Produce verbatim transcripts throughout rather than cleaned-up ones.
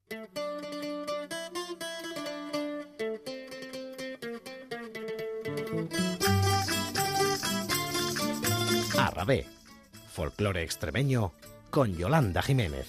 Arrabé, folclore extremeño con Yolanda Jiménez.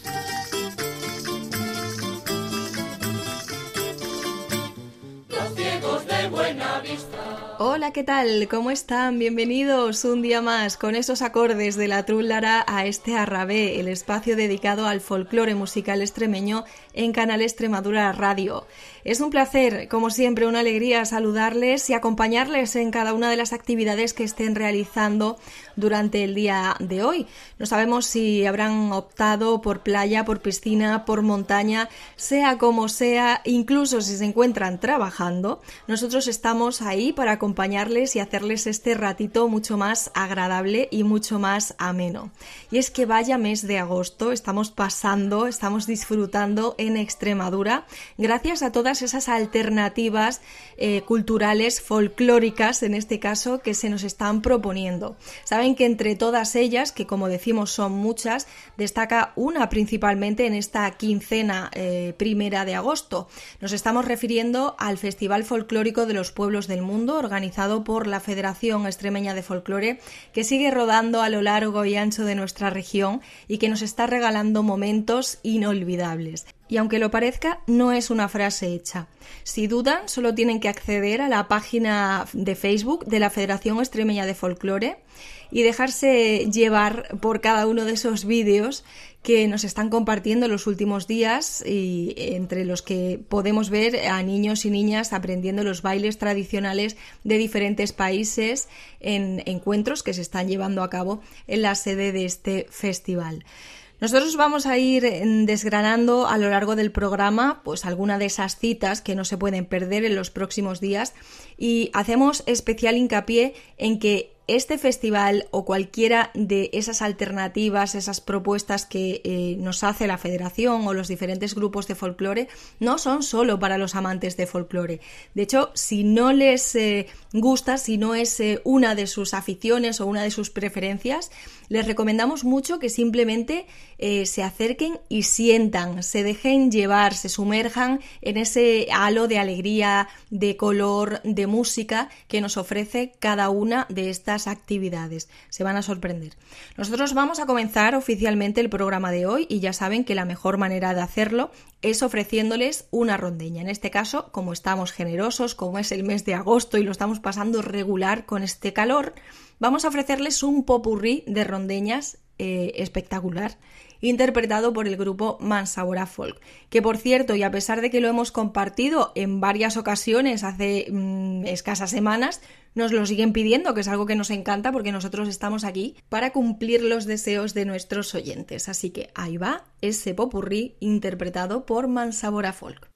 Los ciegos de Buenavista. Hola, ¿qué tal? ¿Cómo están? Bienvenidos un día más con esos acordes de la trúllara a este Arrabé, el espacio dedicado al folclore musical extremeño en Canal Extremadura Radio. Es un placer, como siempre, una alegría saludarles y acompañarles en cada una de las actividades que estén realizando durante el día de hoy. No sabemos si habrán optado por playa, por piscina, por montaña, sea como sea, incluso si se encuentran trabajando. Nosotros estamos ahí para acompañarles y hacerles este ratito mucho más agradable y mucho más ameno. Y es que vaya mes de agosto, estamos pasando, estamos disfrutando en Extremadura, gracias a todas esas alternativas eh, culturales, folclóricas en este caso, que se nos están proponiendo. Saben que entre todas ellas, que como decimos son muchas, destaca una principalmente en esta quincena eh, primera de agosto. Nos estamos refiriendo al Festival Folclórico de los Pueblos del Mundo, organizado por la Federación Extremeña de Folclore, que sigue rodando a lo largo y ancho de nuestra región y que nos está regalando momentos inolvidables. Y aunque lo parezca, no es una frase hecha. Si dudan, solo tienen que acceder a la página de Facebook de la Federación Extremeña de Folclore y dejarse llevar por cada uno de esos vídeos que nos están compartiendo los últimos días, y entre los que podemos ver a niños y niñas aprendiendo los bailes tradicionales de diferentes países en encuentros que se están llevando a cabo en la sede de este festival. Nosotros vamos a ir desgranando a lo largo del programa pues alguna de esas citas que no se pueden perder en los próximos días, y hacemos especial hincapié en que este festival o cualquiera de esas alternativas, esas propuestas que eh, nos hace la Federación o los diferentes grupos de folclore, no son solo para los amantes de folclore. De hecho, si no les eh, gusta, si no es eh, una de sus aficiones o una de sus preferencias, les recomendamos mucho que simplemente eh, se acerquen y sientan, se dejen llevar, se sumerjan en ese halo de alegría, de color, de música que nos ofrece cada una de estas actividades. Se van a sorprender. Nosotros vamos a comenzar oficialmente el programa de hoy, y ya saben que la mejor manera de hacerlo es ofreciéndoles una rondeña. En este caso, como estamos generosos, como es el mes de agosto y lo estamos pasando regular con este calor, vamos a ofrecerles un popurrí de rondeñas eh, espectacular, interpretado por el grupo Mansabora Folk, que por cierto, y a pesar de que lo hemos compartido en varias ocasiones hace mmm, escasas semanas, nos lo siguen pidiendo, que es algo que nos encanta porque nosotros estamos aquí para cumplir los deseos de nuestros oyentes. Así que ahí va ese popurrí interpretado por Mansabora Folk.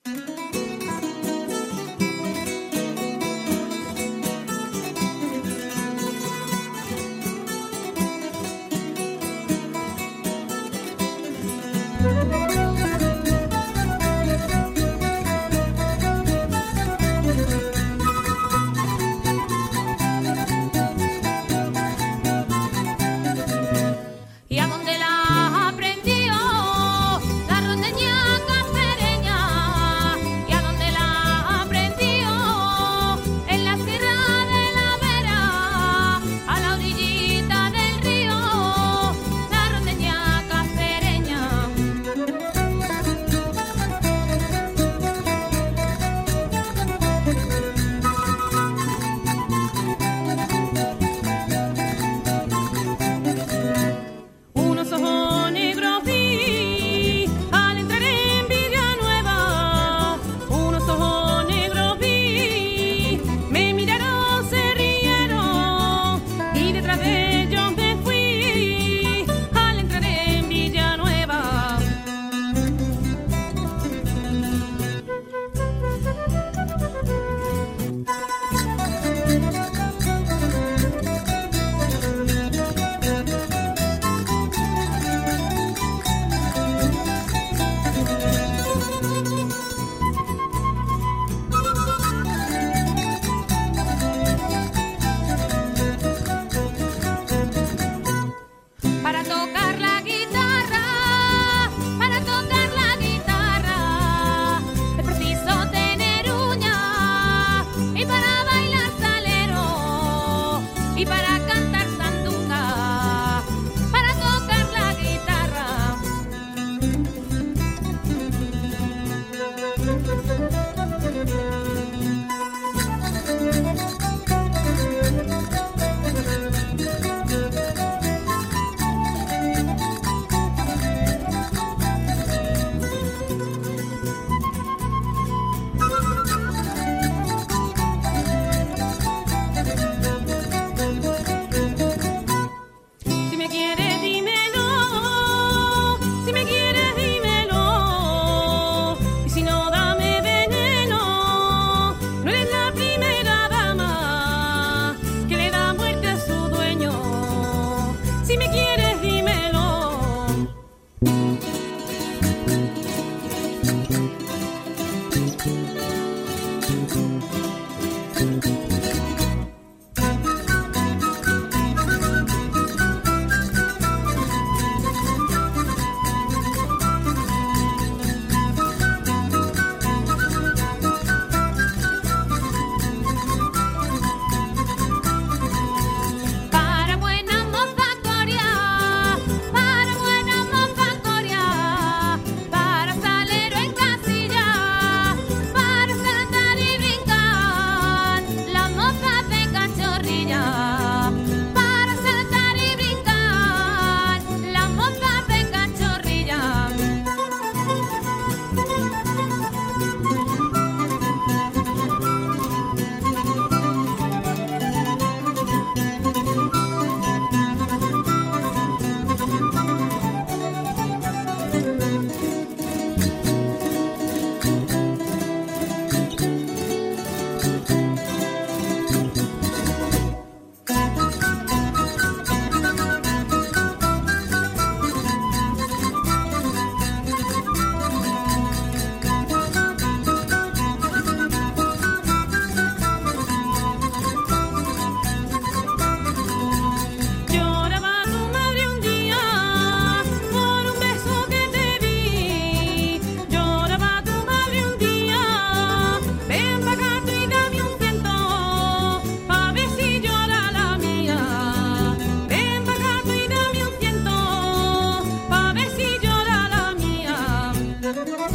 ¿Y a dónde la aprendió? La rondeña cacereña.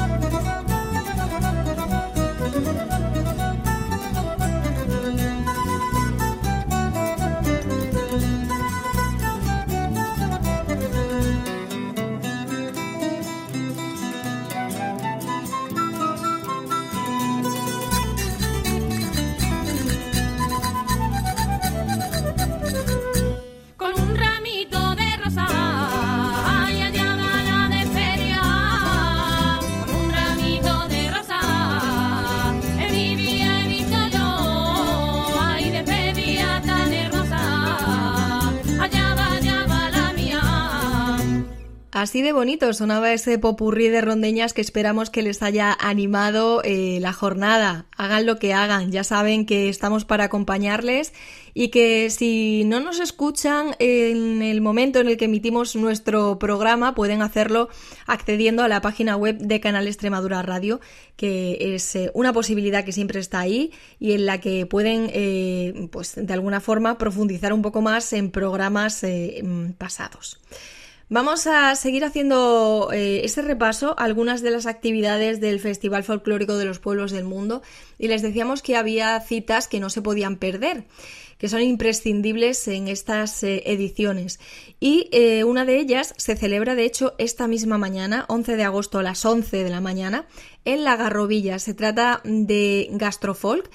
Así de bonito sonaba ese popurrí de rondeñas que esperamos que les haya animado eh, la jornada. Hagan lo que hagan, ya saben que estamos para acompañarles y que si no nos escuchan en el momento en el que emitimos nuestro programa pueden hacerlo accediendo a la página web de Canal Extremadura Radio, que es eh, una posibilidad que siempre está ahí y en la que pueden eh, pues de alguna forma profundizar un poco más en programas eh, pasados. Vamos a seguir haciendo eh, ese repaso a algunas de las actividades del Festival Folclórico de los Pueblos del Mundo y les decíamos que había citas que no se podían perder, que son imprescindibles en estas eh, ediciones y eh, una de ellas se celebra de hecho esta misma mañana, once de agosto a las once de la mañana, en La Garrovilla. Se trata de Gastrofolk,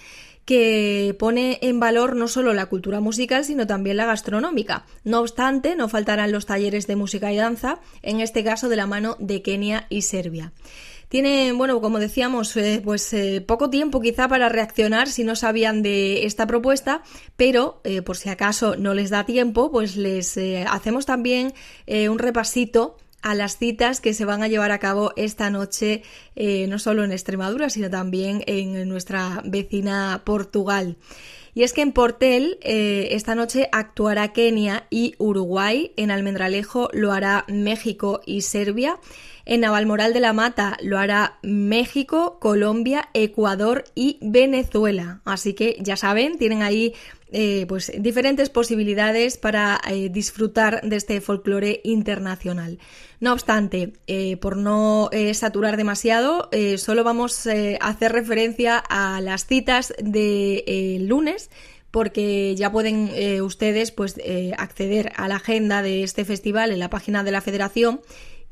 que pone en valor no solo la cultura musical, sino también la gastronómica. No obstante, no faltarán los talleres de música y danza, en este caso de la mano de Kenia y Serbia. Tienen, bueno, como decíamos, eh, pues eh, poco tiempo quizá para reaccionar si no sabían de esta propuesta, pero eh, por si acaso no les da tiempo, pues les eh, hacemos también eh, un repasito a las citas que se van a llevar a cabo esta noche, eh, no solo en Extremadura, sino también en nuestra vecina Portugal. Y es que en Portel eh, esta noche actuará Kenia y Uruguay, en Almendralejo lo hará México y Serbia, en Navalmoral de la Mata lo hará México, Colombia, Ecuador y Venezuela. Así que ya saben, tienen ahí eh, pues diferentes posibilidades para eh, disfrutar de este folclore internacional. No obstante, eh, por no eh, saturar demasiado, eh, solo vamos eh, a hacer referencia a las citas de eh, lunes, porque ya pueden eh, ustedes pues eh, acceder a la agenda de este festival en la página de la Federación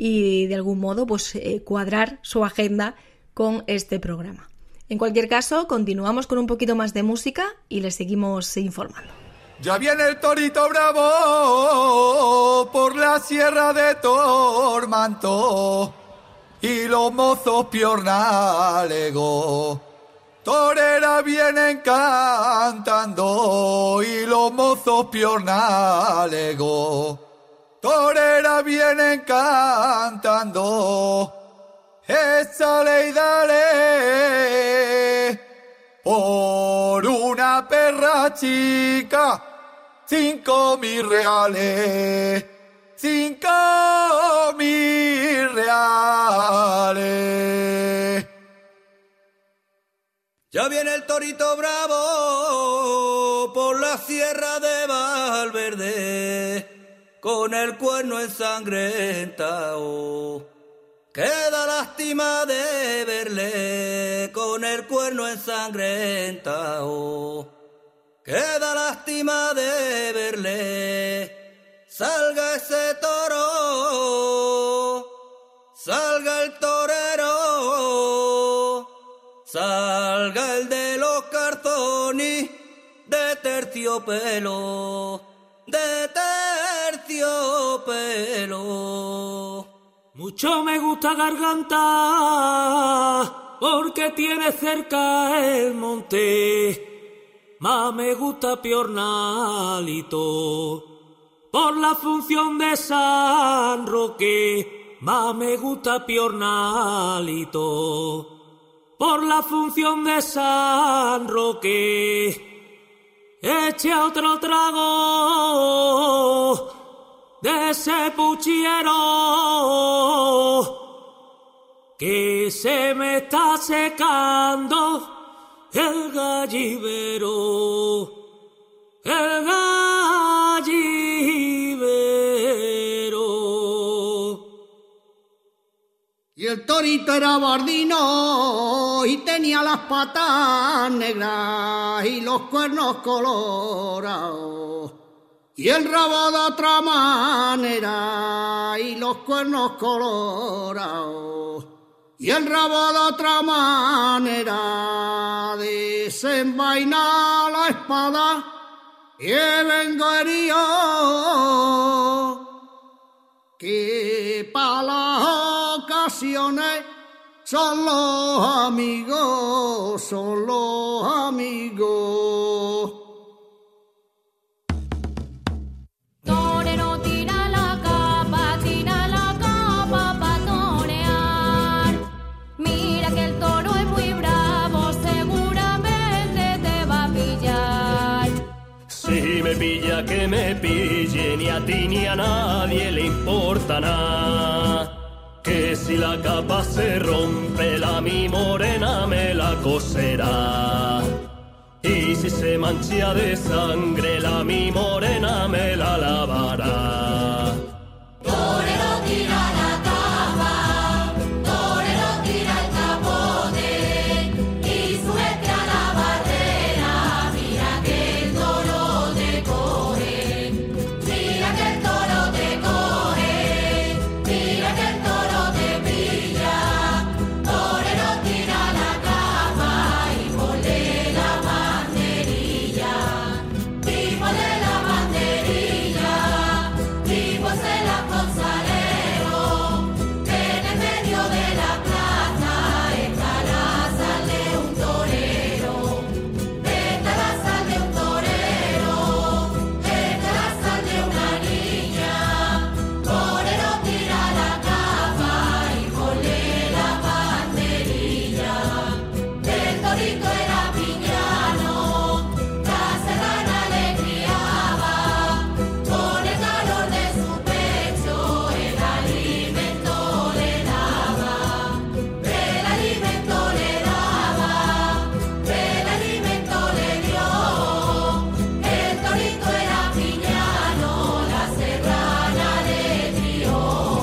y de algún modo pues eh, cuadrar su agenda con este programa. En cualquier caso, continuamos con un poquito más de música y les seguimos informando. Ya viene el torito bravo por la sierra de Tormanto y los mozos piornalegos. Toreras vienen cantando y los mozos piornalegos. Toreras vienen cantando, échale y dale por una perra chica. Cinco mil reales, cinco mil reales. Ya viene el torito bravo por la sierra de Valverde, con el cuerno ensangrentado. Queda lástima de verle con el cuerno ensangrentado. Queda lástima de verle. Salga ese toro, salga el torero, salga el de los cartones de terciopelo, de terciopelo. Mucho me gusta Garganta porque tiene cerca el monte. Más me gusta Piornalito por la función de San Roque. Más me gusta Piornalito por la función de San Roque. Eche otro trago de ese puchero que se me está secando el gallivero, el gallivero. Y el torito era bardino y tenía las patas negras y los cuernos colorados. Y el rabo de otra manera y los cuernos colorados. Y el rabo de otra manera desenvaina la espada y vengo herido, que para las ocasiones son los amigos, son los amigos. Torero tira la capa, tira la capa pa' torear. Mira que el toro es muy bravo, seguramente te va a pillar. Si me pilla que me pille, ni a ti ni a nadie le importa nada. Que si la capa se rompe, la mi morena me la coserá. Y si se mancha de sangre, la mi morena me la lavará. Torero tira la capa, torero tira el capote y súbete a la barrera. Mira que el toro te coge, mira que el toro te coge, mira que el toro te pilla. Torero tira la capa y ponle la banderilla, y ponle la banderilla, y ponse la Gonzalero, que en el medio de la plaza está la sal de un torero, está la sal de un torero, está la sal de una niña. Torero tira la capa y ponle la banderilla. El torito era piñano, la serrana le criaba, con el calor de su pecho el alimento le daba, el alimento le daba, el alimento le dio. El torito era piñano, la serrana le crió.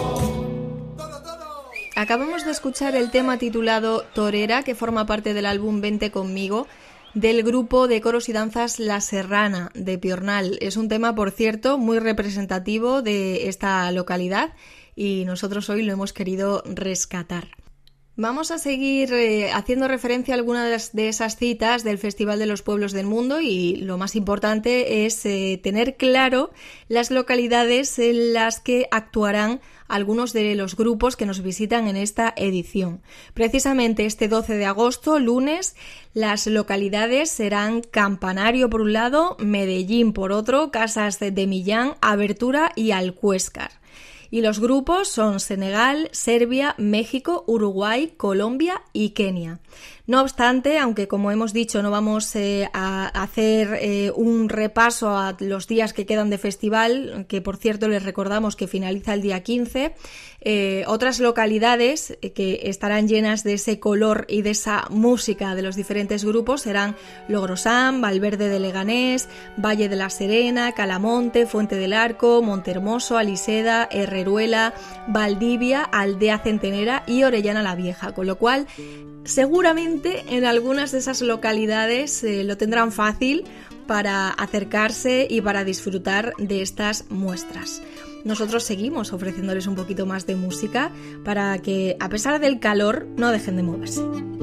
Acabamos de escuchar el tema titulado Torera, que forma parte del álbum Vente conmigo, del grupo de coros y danzas La Serrana, de Piornal. Es un tema, por cierto, muy representativo de esta localidad y nosotros hoy lo hemos querido rescatar. Vamos a seguir eh, haciendo referencia a algunas de esas citas del Festival de los Pueblos del Mundo y lo más importante es eh, tener claro las localidades en las que actuarán algunos de los grupos que nos visitan en esta edición. Precisamente este doce de agosto, lunes, las localidades serán Campanario por un lado, Medellín por otro, Casas de Millán, Abertura y Alcuéscar. Y los grupos son Senegal, Serbia, México, Uruguay, Colombia y Kenia. No obstante, aunque como hemos dicho no vamos eh, a hacer eh, un repaso a los días que quedan de festival, que por cierto les recordamos que finaliza el día quince, eh, otras localidades que estarán llenas de ese color y de esa música de los diferentes grupos serán Logrosán, Valverde de Leganés, Valle de la Serena, Calamonte, Fuente del Arco, Montehermoso, Aliseda, Herreruela, Valdivia, Aldea Centenera y Orellana la Vieja, con lo cual seguramente en algunas de esas localidades eh, lo tendrán fácil para acercarse y para disfrutar de estas muestras. Nosotros seguimos ofreciéndoles un poquito más de música para que, a pesar del calor, no dejen de moverse.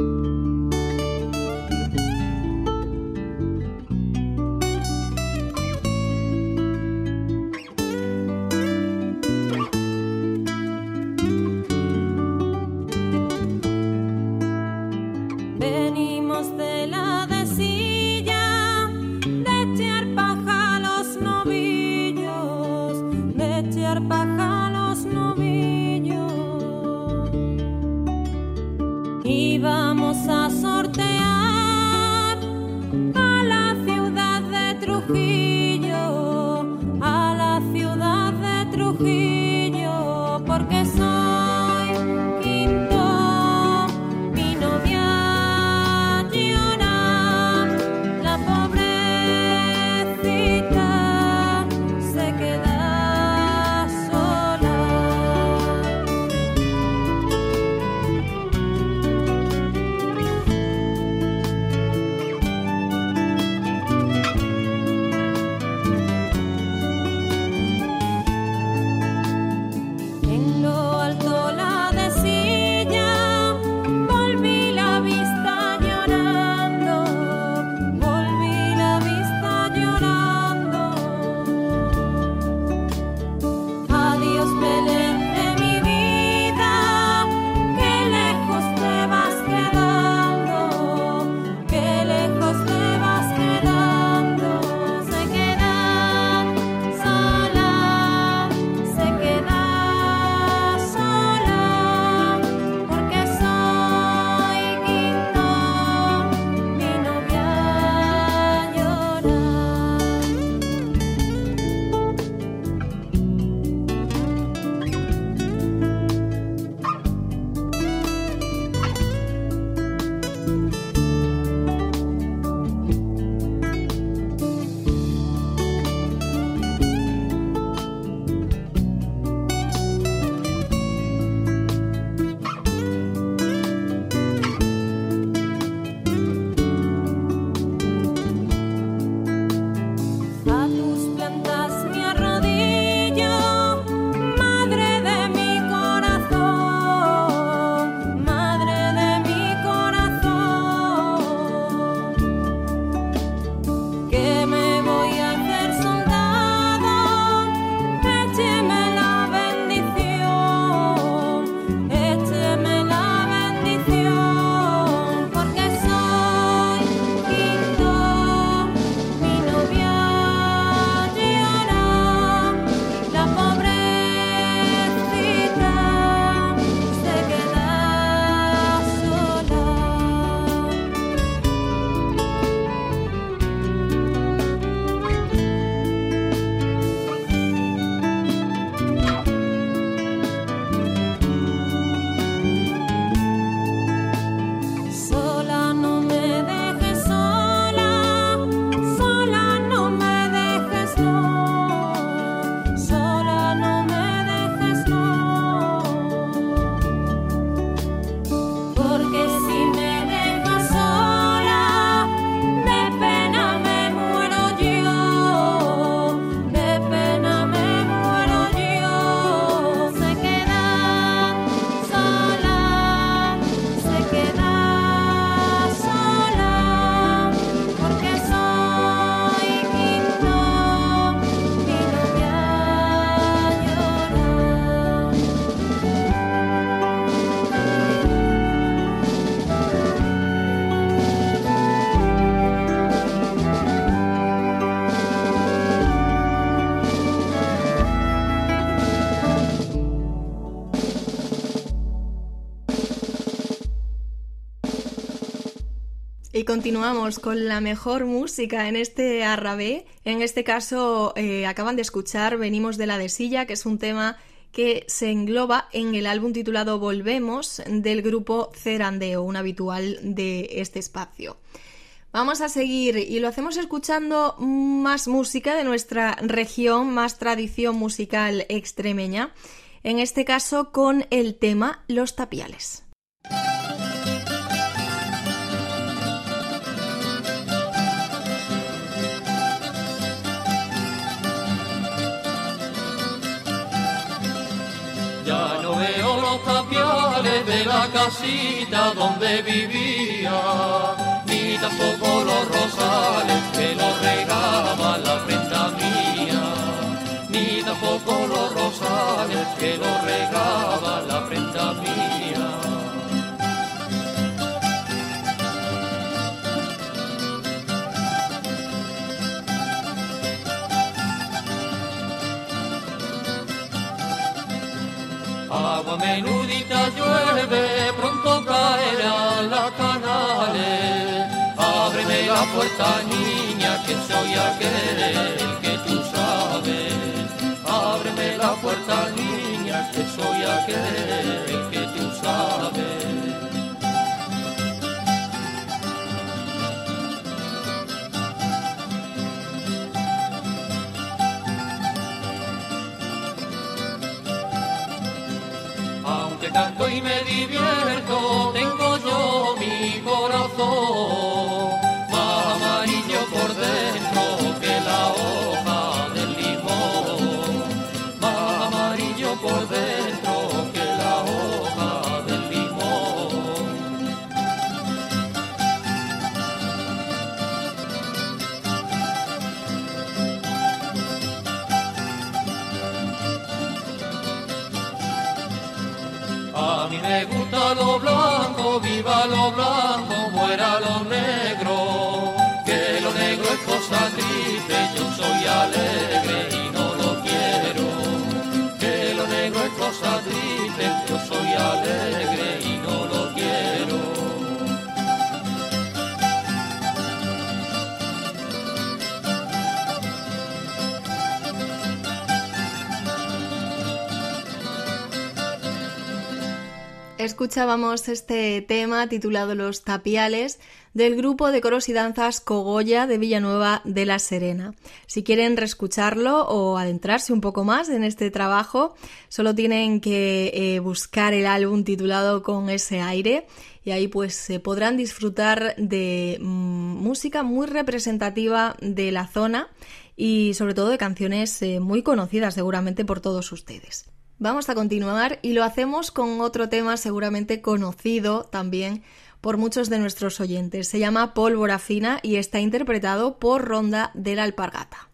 Venimos de la dehesilla, de echar paja a los novillos, de echar paja a los novillos. Y vamos a sortear a la ciudad de Trujillo, a la ciudad de Trujillo, porque soy quinto, mi novia llora, la pobrecita se queda sola. Y continuamos con la mejor música en este Arrabé. En este caso, eh, acaban de escuchar Venimos de la Desilla, que es un tema que se engloba en el álbum titulado Volvemos del grupo Cerandeo, un habitual de este espacio. Vamos a seguir y lo hacemos escuchando más música de nuestra región, más tradición musical extremeña, en este caso con el tema Los Tapiales. Ya no veo los tapiales de la casita donde vivía, ni tampoco los rosales que los regaba la prenda mía, ni tampoco los rosales que los regaba la prenda mía. Agua menudita llueve, pronto caerán las canales. Ábreme la puerta, niña, que soy aquel que tú sabes. Ábreme la puerta, niña, que soy aquel que tú sabes. Aunque canto y me divierto, tengo yo mi corazón más amarillo por dentro que la hoja del limón, más amarillo por dentro que la hoja del limón. A mí me gusta lo blanco, viva lo blanco, muera lo negro, que lo negro es cosa triste, yo soy alegre y no lo quiero, que lo negro es cosa triste, yo soy alegre y no lo quiero. Escuchábamos este tema titulado Los Tapiales del grupo de coros y danzas Cogolla de Villanueva de la Serena. Si quieren reescucharlo o adentrarse un poco más en este trabajo, solo tienen que eh, buscar el álbum titulado Con ese aire y ahí pues se podrán disfrutar de mm, música muy representativa de la zona y sobre todo de canciones eh, muy conocidas seguramente por todos ustedes. Vamos a continuar y lo hacemos con otro tema seguramente conocido también por muchos de nuestros oyentes. Se llama Pólvora Fina y está interpretado por Ronda de la Alpargata.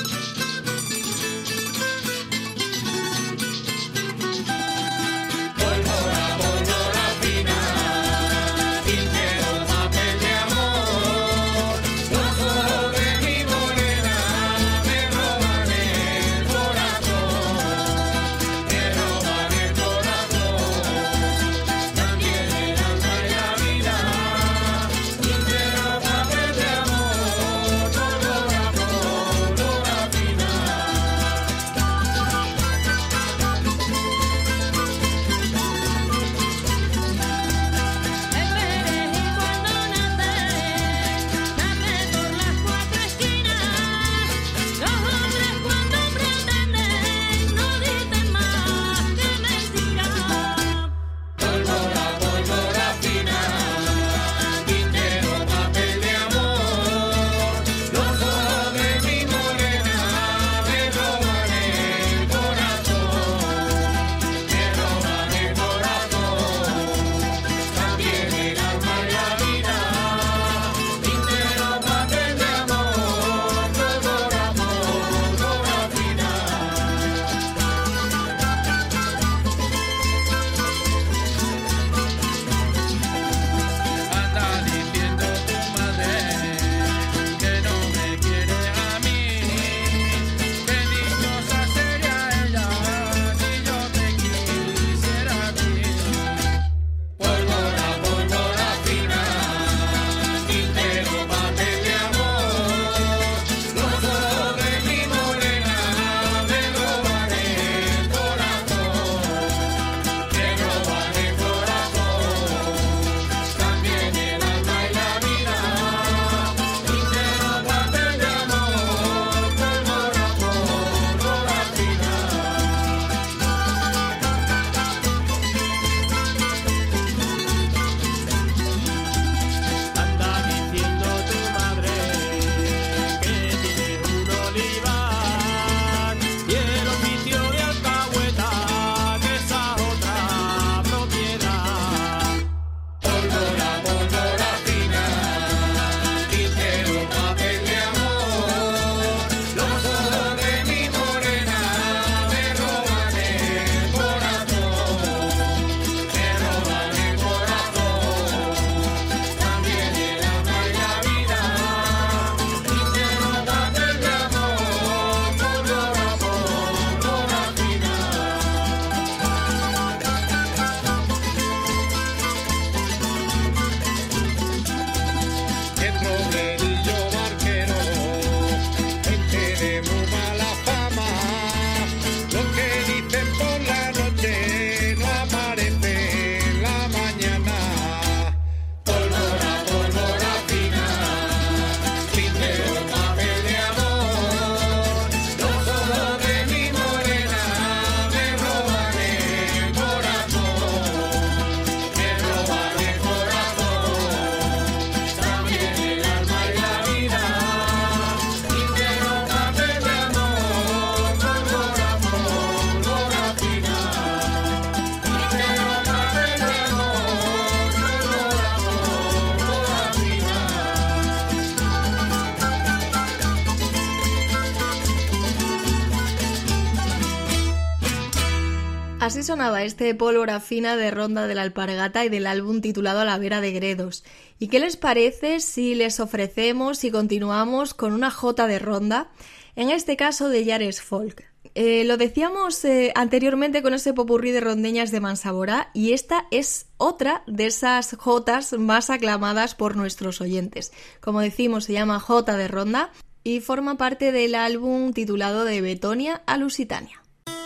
Pues Así sonaba este Pólvora Fina de Ronda de la Alpargata y del álbum titulado A la Vera de Gredos. ¿Y qué les parece si les ofrecemos y continuamos con una jota de ronda? En este caso de Yares Folk. Eh, lo decíamos eh, anteriormente con ese popurrí de rondeñas de Mansaborá y esta es otra de esas jotas más aclamadas por nuestros oyentes. Como decimos, se llama Jota de Ronda y forma parte del álbum titulado De Betonia a Lusitania.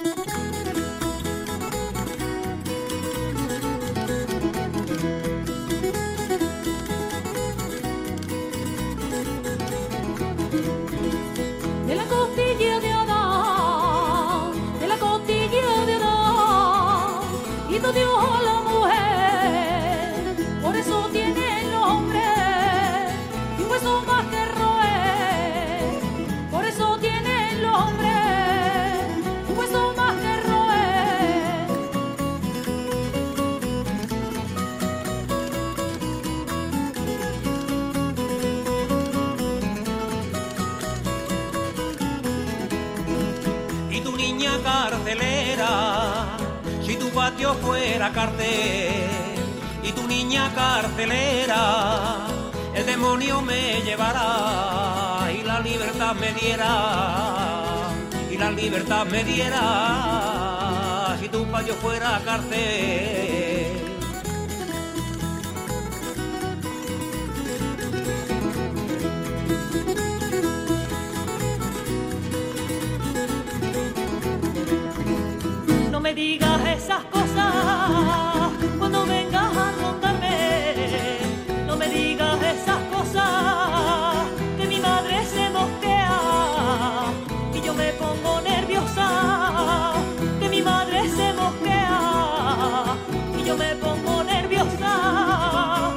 De la costilla de Adán, de la costilla de Adán, hizo Dios a la mujer, por eso tiene el nombre, y un hueso más que roer, por eso tiene el nombre, un hueso más que roer. Y tu niña carcelera, si tu patio fuera cárcel, y tu niña carcelera, el demonio me llevará y la libertad me diera, y la libertad me diera, si tu patio fuera cárcel. No me digas esas cosas cuando vengas a rondarme. No me digas esas cosas que mi madre se mosquea y yo me pongo nerviosa. Que mi madre se mosquea y yo me pongo nerviosa.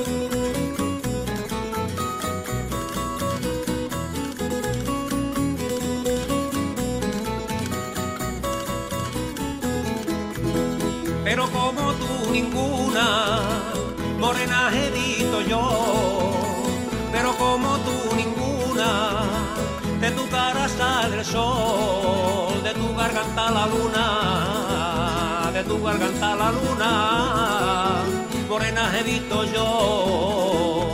Pero como tú ninguna, morena he visto yo. Pero como tú ninguna, de tu cara sale el sol, de tu garganta la luna, de tu garganta la luna, morena he visto yo.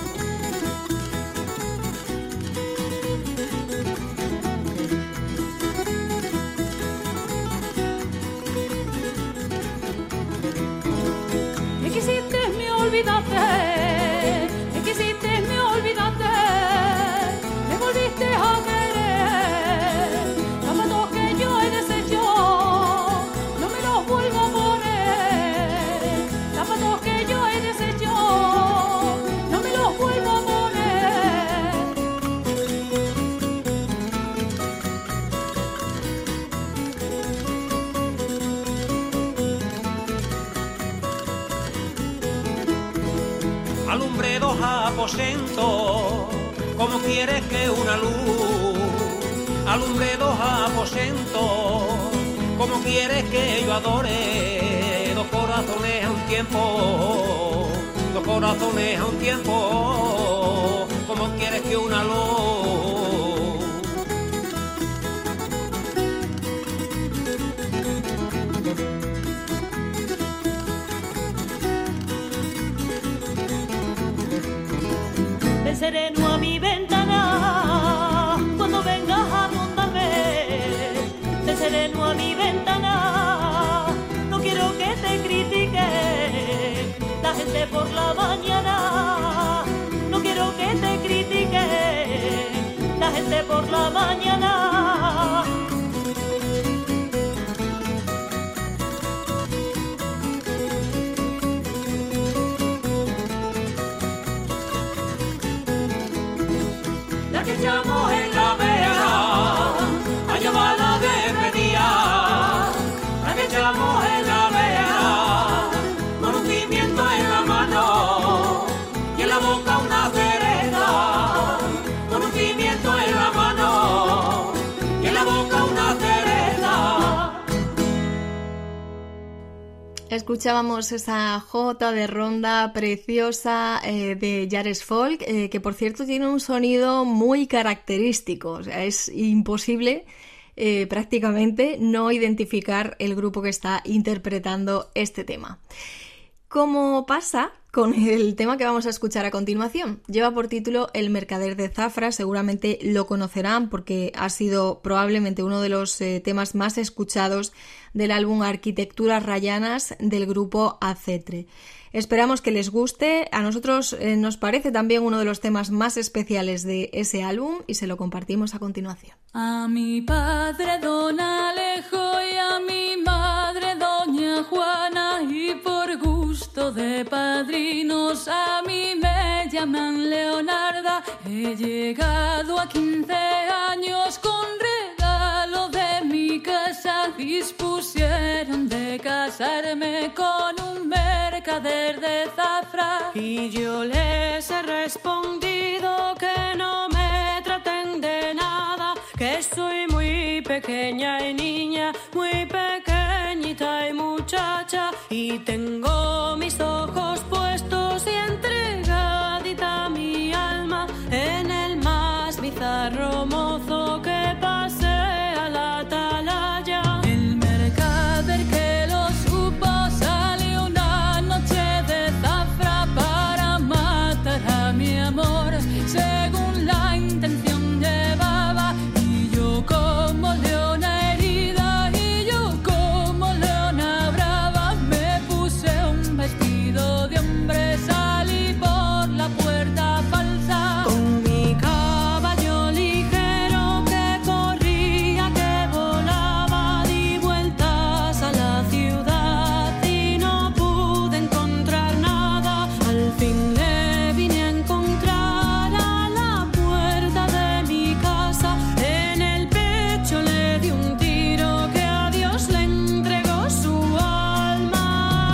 Me quisiste, me olvidaste, me quisiste, me olvidaste, me volviste a querer. Zapatos que yo he deshecho, no me los vuelvo a poner. Zapatos que yo he deshecho, no me los vuelvo a poner. Alumbré dos aposentos, como quieres que una luz. Alumbré dos aposentos, como quieres que yo adore. Dos corazones a un tiempo, dos corazones a un tiempo, como quieres que una luz. Ven sereno a mi ventana cuando vengas a rondarme. Ven sereno a mi ventana, no quiero que te critique la gente por la mañana. No quiero que te critique la gente por la mañana. La que echamos en la vera, allá va la despedida. La que echamos en la vera, con un pimiento en la mano y en la boca una cereza. Con un pimiento en la mano y en la boca una cereza. Escuchábamos esa jota de ronda preciosa eh, de Yares Folk, eh, que por cierto tiene un sonido muy característico. O sea, es imposible eh, prácticamente no identificar el grupo que está interpretando este tema. Como pasa con el tema que vamos a escuchar a continuación. Lleva por título El mercader de Zafra, seguramente lo conocerán porque ha sido probablemente uno de los eh, temas más escuchados del álbum Arquitecturas Rayanas del grupo Acetre. Esperamos que les guste, a nosotros eh, nos parece también uno de los temas más especiales de ese álbum y se lo compartimos a continuación. A mi padre don Alejo y a mi madre doña Juana, y por gusto de padrinos a mí me llaman Leonarda. He llegado a quince años con regalo de mi casa, dispusieron de casarme con un mercader de Zafra, y yo les he respondido que no me traten de nada, que soy muy pequeña y niña, muy pequeñita y muchacha, y tengo mis ojos puestos y entregadita mi alma en el más bizarro mozo que pase a la atalaya. El mercader que lo supo salió una noche de Zafra para matar a mi amor, según la intención llevaba, y yo como leona herida y yo como leona brava me puse un vestido de hombre, salí por la puerta falsa con mi caballo ligero que corría, que volaba, di vueltas a la ciudad y no pude encontrar nada. Al fin le vine a encontrar a la puerta de mi casa, en el pecho le di un tiro que a Dios le entregó su alma.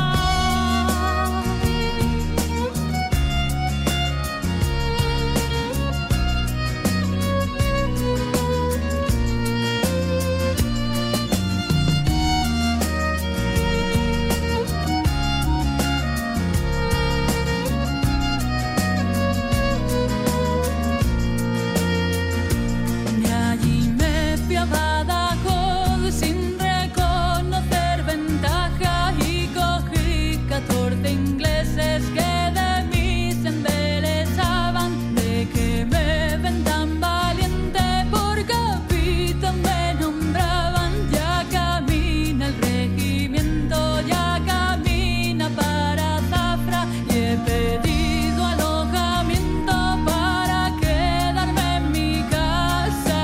De allí me fui a Badajoz sin reconocer ventaja y cogí catorce ingleses que de mí se embelesaban, de que me ven tan valiente por capitán me nombraban. Ya camina el regimiento, ya camina para Zafra, y he pedido alojamiento para quedarme en mi casa.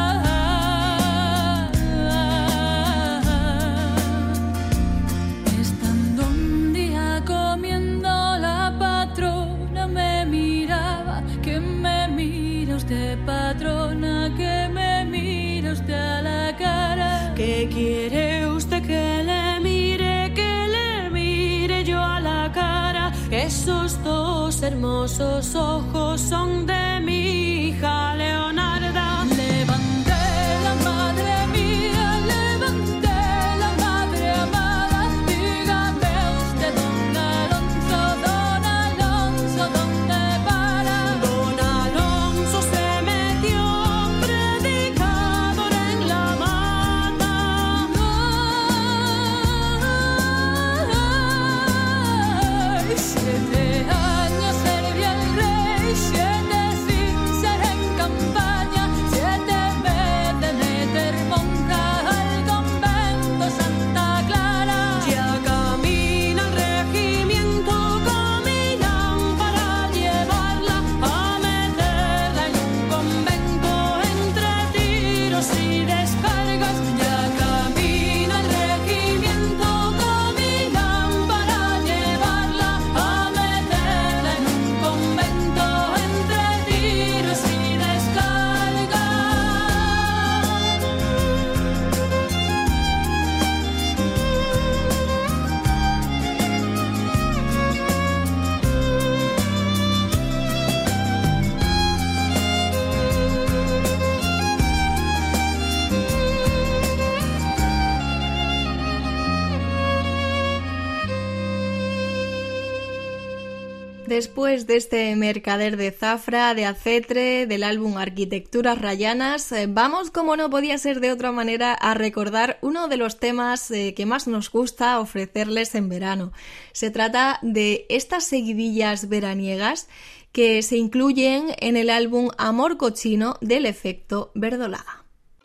Estando un día comiendo, la patrona me miraba. Que me mira usted, patrona, que me mira usted a la cara. ¿Qué quiere usted que le mire, que le mire yo a la cara? Esos dos hermosos ojos son de mi hija Leonarda. Levanté la madre mía, levanté la madre amada. Dígame usted, don Alonso, don Alonso, ¿dónde para? Don Alonso se metió predicador en la mata. Ay, siete años serví al rey, siete sin ser en campaña, siete me de meter monja al convento Santa Clara. Ya camina el regimiento con mi lámpara, llevarla a meterla en un convento entre tiros y descargas. Ya camina el regimiento con mi lámpara, llevarla a meterla en un convento entre tiros y descargas. Después de este mercader de Zafra, de Acetre, del álbum Arquitecturas Rayanas, eh, vamos, como no podía ser de otra manera, a recordar uno de los temas eh, que más nos gusta ofrecerles en verano. Se trata de estas seguidillas veraniegas que se incluyen en el álbum Amor Cochino del Efecto Verdolaga.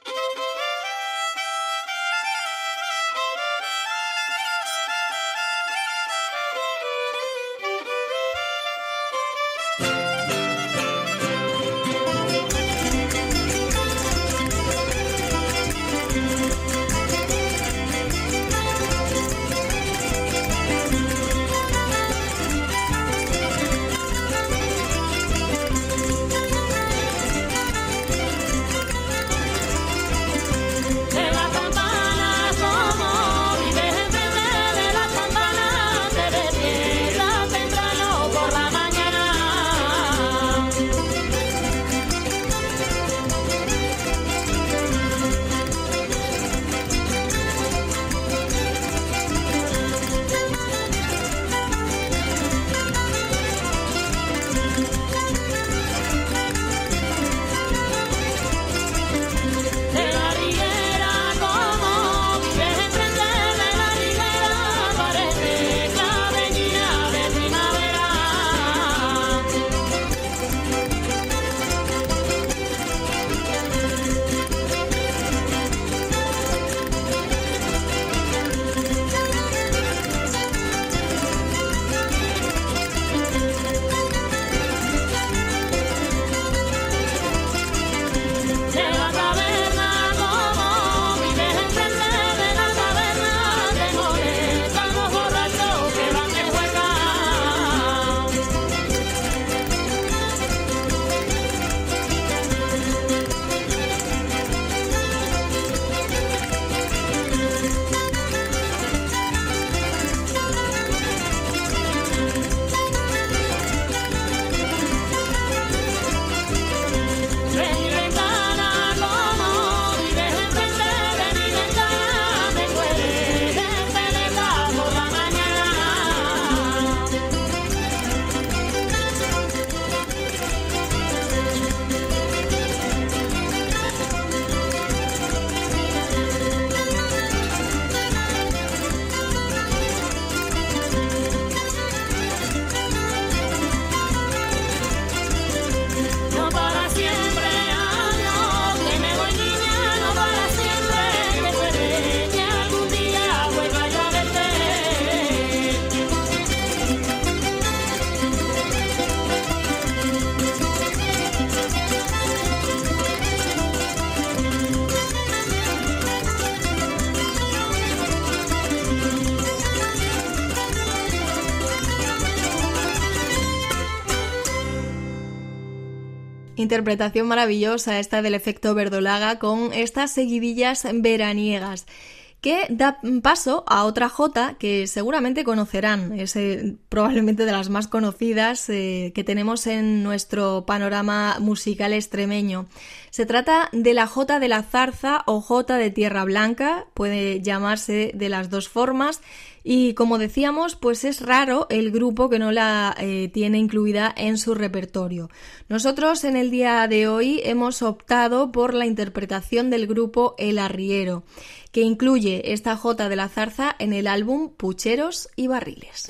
Interpretación maravillosa esta del Efecto Verdolaga con estas seguidillas veraniegas, que da paso a otra jota que seguramente conocerán, es eh, probablemente de las más conocidas eh, que tenemos en nuestro panorama musical extremeño. Se trata de la jota de la zarza o jota de tierra blanca, puede llamarse de las dos formas, y como decíamos, pues es raro el grupo que no la eh, tiene incluida en su repertorio. Nosotros en el día de hoy hemos optado por la interpretación del grupo El Arriero, que incluye esta jota de la zarza en el álbum Pucheros y Barriles.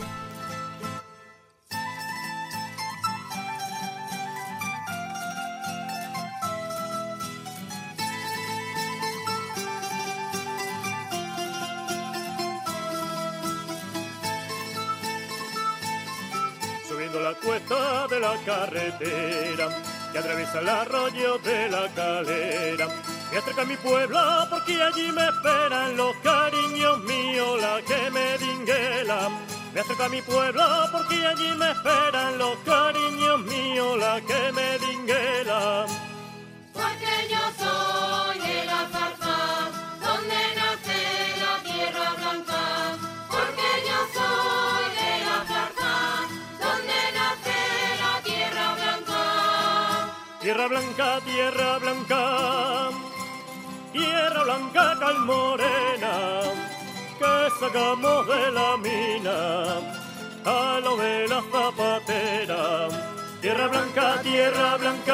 La cuesta de la carretera que atraviesa el arroyo de la Calera. Me acerco a mi pueblo porque allí me esperan los cariños míos, la que me dinguelan. Me acerco a mi pueblo porque allí me esperan los cariños míos, la que me dinguelan. Porque yo soy de la zarza, donde nace la tierra blanca. Porque yo soy de la zarza, donde nace la tierra blanca. Tierra blanca, tierra blanca, tierra blanca calmorena, que sacamos de la mina. a lo de la zapatera. Tierra blanca, tierra blanca,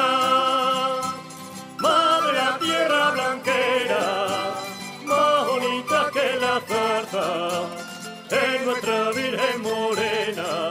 madre la tierra blanquera, más bonita que la zarza, es nuestra Virgen morena.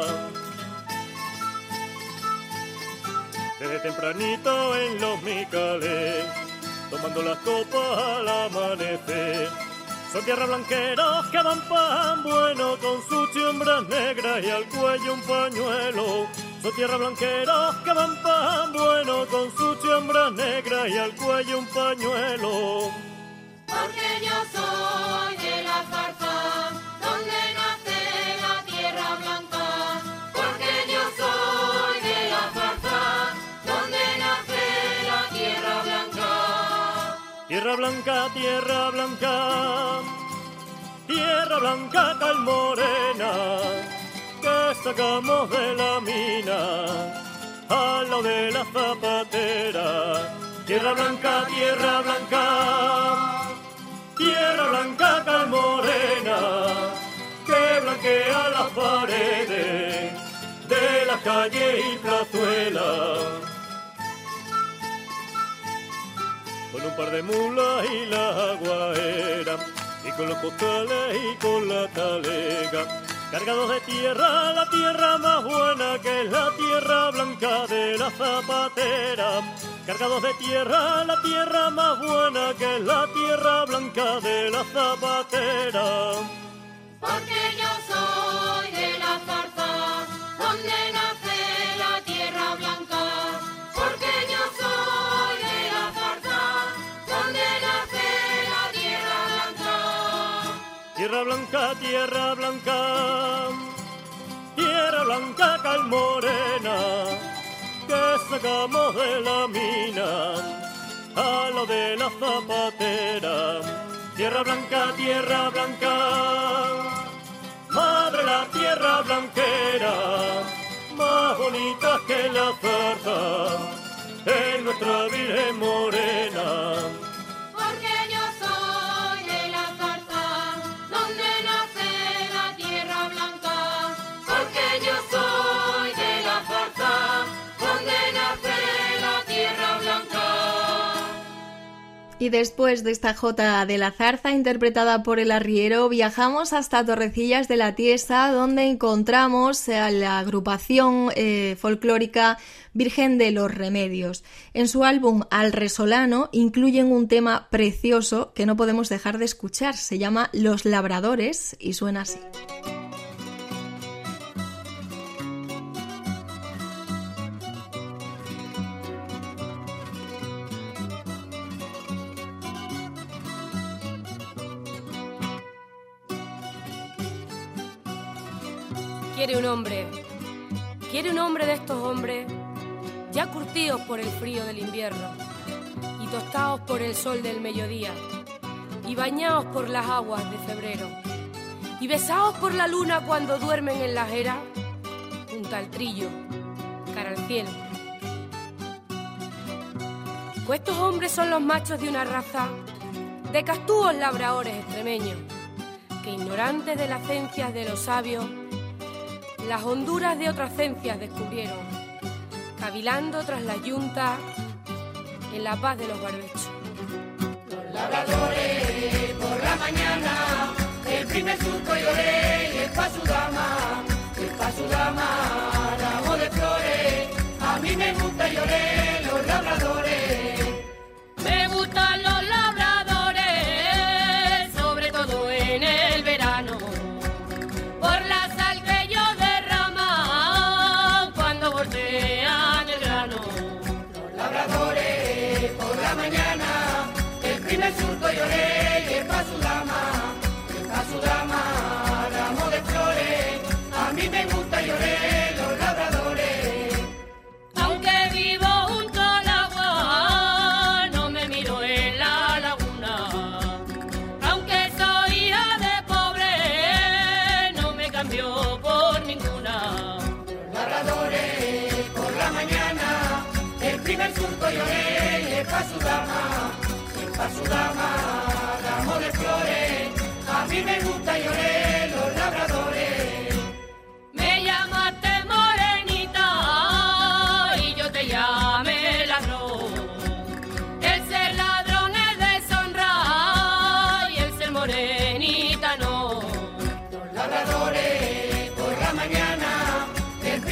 Desde tempranito en los micales, tomando las copas al amanecer, son tierra blanqueros que van pan bueno con sus chimbras negras y al cuello un pañuelo. Son tierra blanqueros que van pan bueno con sus chimbras negras y al cuello un pañuelo. Porque yo soy de la zarza, donde nace la tierra blanca. Porque yo soy de la zarza, donde nace la tierra blanca. Tierra blanca, tierra blanca, tierra blanca calmorena, que sacamos de la mina, al lado de la zapatera. Tierra blanca, tierra blanca, tierra blanca calmorena, que blanquea las paredes de las calles y plazuelas. Con un par de mulas y la guaera, y con los costales y con la talega, cargados de tierra, la tierra más buena que es la tierra blanca de la zapatera. Cargados de tierra, la tierra más buena que es la tierra blanca de la zapatera. Porque yo soy de la zarza, donde nace la tierra blanca. Porque yo soy de la zarza, donde nace la tierra blanca. Tierra blanca, tierra blanca, tierra blanca calmorena, que sacamos de la mina, a lo de la zapatera. Tierra blanca, tierra blanca, madre la tierra blanquera, más bonita que la zarza, es nuestra Virgen morena. Porque yo soy de la zarza, donde nace la tierra blanca. Porque yo soy de la zarza, donde nace la tierra blanca. Y después de esta jota de la zarza interpretada por el arriero, viajamos hasta Torrecillas de la Tiesa, donde encontramos a la agrupación eh, folclórica Virgen de los Remedios. En su álbum Al Resolano incluyen un tema precioso que no podemos dejar de escuchar. Se llama Los Labradores y suena así. Quiere un hombre, quiere un hombre de estos hombres, ya curtidos por el frío del invierno, y tostados por el sol del mediodía, y bañados por las aguas de febrero, y besados por la luna cuando duermen en la era, junto al trillo, cara al cielo. Pues estos hombres son los machos de una raza de castúos labradores extremeños, que ignorantes de las ciencias de los sabios, las honduras de otras ciencias descubrieron, cavilando tras las yuntas en la paz de los barbechos. Los labradores por la mañana, el primer surco lloré y es pa' su dama, es pa' su dama, ramo de flores, a mí me gusta lloré los labradores. Me gustan los labradores, sobre todo en el verano, por la sal que ellos derraman cuando voltean el grano. Los labradores por la mañana, el primer surco lloré y es pa' su dama, es pa' su dama, ramo de flores, a mí me gusta lloré los labradores. Aunque vivo junto al agua, no me miro en la laguna. Aunque soy hija de pobre, no me cambio por ninguna. Los labradores por la mañana, el primer surco lloré y es pa' su dama, es pa' su dama, ramo de flores, a mí me gusta lloré los labradores. Me llamo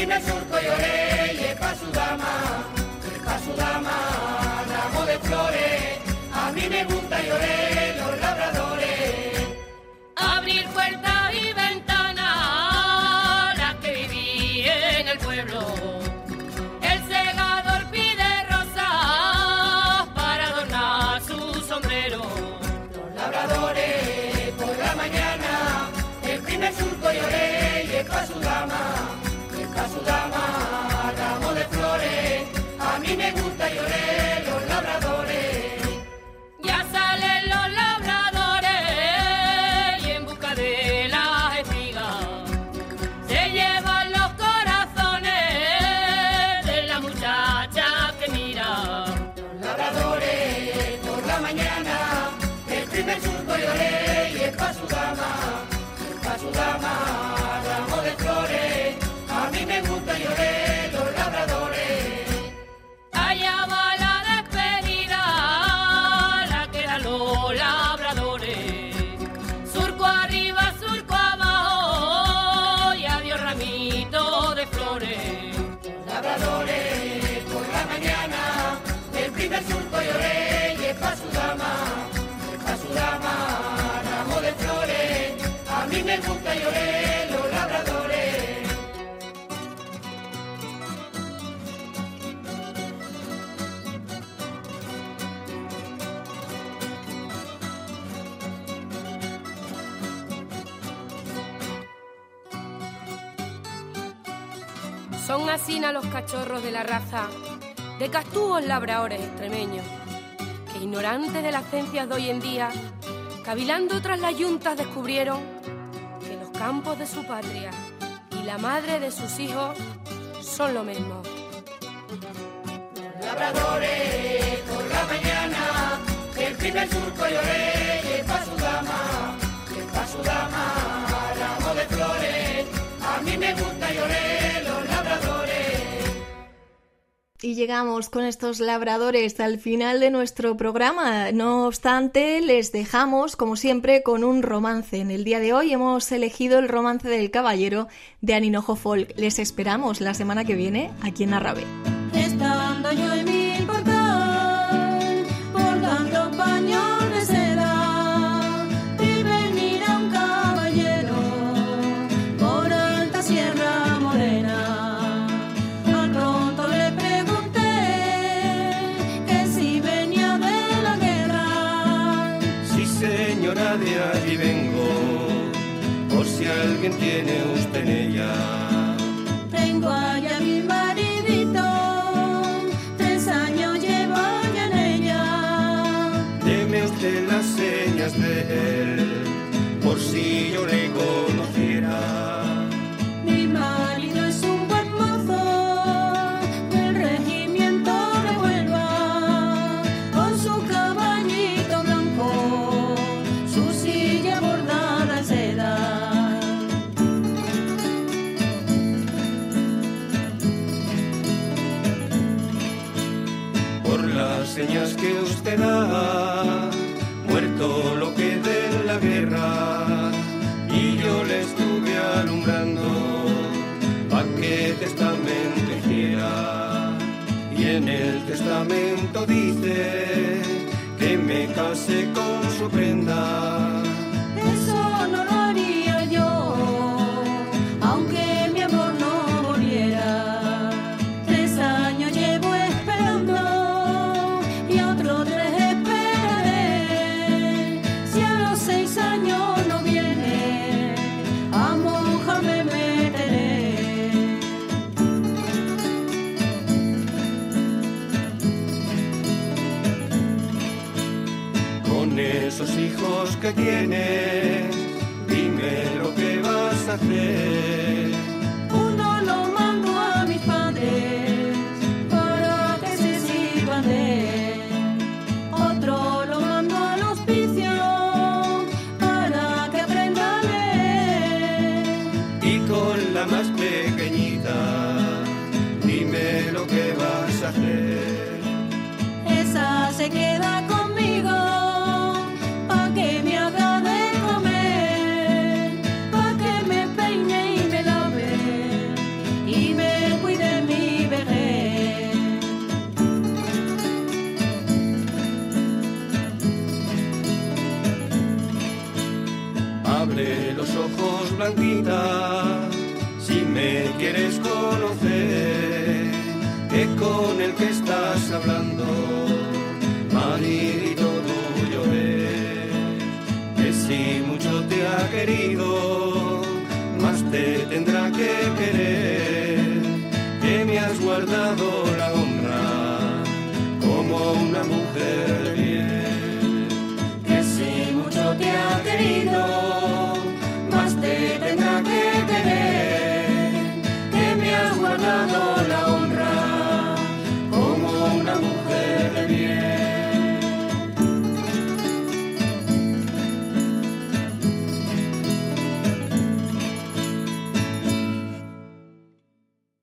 primer surco lloré y es pa' su dama, es pa' su dama, ramo de flores. A mí me gusta lloré los labradores. Abrir puertas y ventanas, las que viví en el pueblo. El segador pide rosas para adornar su sombrero. Los labradores por la mañana, el primer surco lloré y es pa' su dama, es pa' su dama, ramo de flores. A mí me gusta lloré los labradores. Ya salen los labradores y en busca de las espigas se llevan los corazones de la muchacha que mira. Los labradores por la mañana, el primer surco lloré y es pa' su dama, es pa' su dama, ramo de flores. A mí me gusta lloré los labradores. Allá va la despedida, la que dan los labradores. Surco arriba, surco abajo y adiós ramito de flores. Los labradores por la mañana, el primer surco lloré y es pa' su dama, es pa' su dama, ramo de flores. A mí me gusta lloré los labradores. Son asina los cachorros de la raza de castúos labradores extremeños, que ignorantes de las ciencias de hoy en día, cavilando tras las yuntas descubrieron que los campos de su patria y la madre de sus hijos son lo mismo. Los labradores por la mañana, el primer surco lloré y es pa' su dama, es pa' su dama, ramo de flores. A mí me gusta lloré los labradores. Y llegamos con estos labradores al final de nuestro programa. No obstante, les dejamos, como siempre, con un romance. En el día de hoy hemos elegido el romance del caballero de Aninojo Folk. Les esperamos la semana que viene aquí en Arrabe. Estando yo en mi portal, bordando pañol de seda, vi venir a un caballero por alta Sierra Morena. Al pronto le pregunté que si venía de la guerra. Sí, señora, de allí vengo, por si alguien tiene usted en ella. Tengo allá mi maridito, tres años llevo ya en ella. Deme usted las señas de él, por si yo le conociera. Mi marido es un buen mozo del regimiento de Huelva, con su caballito blanco, su silla bordada en seda. Por las señas que usted da, muerto lo que de la guerra, y yo le estuve alumbrando pa' que testamento hiciera. Y en el testamento dice que me case con su prenda. Eso no lo haría yo, aunque mi amor no volviera. Tres años llevo esperando y otro tres esperaré. Si a los seis años no viene, a monja me meteré. Con esos hijos que tienes, dime lo que vas a hacer. Uno lo mando a mis padres para que se sirvan de él. Otro lo mando al hospicio para que aprenda a leer. Y con la más pequeñita, dime lo que vas a hacer. Esa se queda conmigo pa' que me haga de comer, pa' que me peine y me lave y me abre los ojos, Blanquita, si me quieres conocer, que con el que estás hablando, maridito tuyo es, que si mucho te ha querido, más te tendrá que querer, que me has guardado la